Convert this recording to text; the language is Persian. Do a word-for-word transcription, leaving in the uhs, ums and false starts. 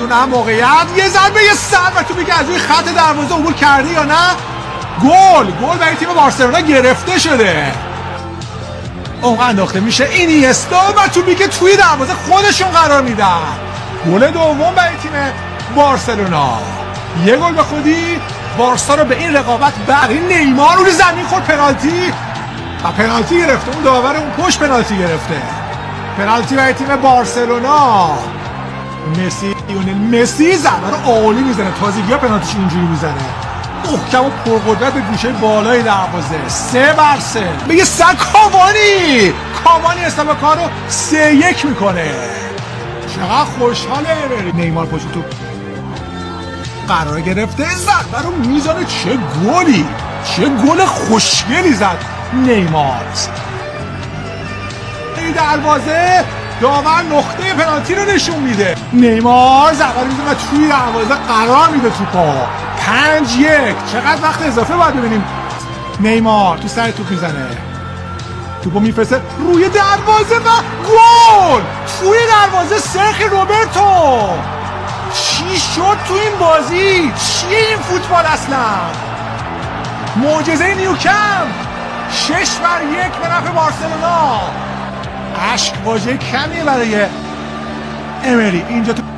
نه موقعیت، یه ضربه یه سر و توپی که از روی خط دروازه عبور کرده یا نه. گل گل برای تیم بارسلونا گرفته شده. اون انداخته میشه اینیستا و توپی که توی دروازه خودشون قرار میدن. گل دوم برای تیم بارسلونا. یه گل به خودی بارسا رو به این رقابت بقیه. نیمار روی زمین خورد پنالتی و پنالتی گرفته. اون داور اون پشت پنالتی گرفته. پنالتی برای تیم بارسلونا. مسی لیونل مسی ضربه رو عالی میزنه. تازگی‌ها پنالتیش اینجوری میزنه، محکم و پرقدرت به گوشه بالای دروازه. سه بر سه به یه سر کاوانی کاوانی استاپ کار رو سه یک میکنه. چقدر خوشحاله امری. نیمار پشت تو قرار گرفته، ضربه رو میزنه. چه گلی، چه گل خوشگلی زد نیمار. این دروازه داور نقطه پنالتی رو نشون میده. نیمار ضربه رو میزنه و توی دروازه قرار میده توپو. پنج یک. چقدر وقت اضافه باید ببینیم. نیمار تو سر توپ میزنه، توپو میفرسته روی دروازه و گل توی دروازه. سرخی روبرتو چی شد تو این بازی؟ چیه این فوتبال اصلا؟ معجزه نیوکمپ. شش بر یک به نفع بارسلونا. اشک واژه کمیه برای امری. اینجا تو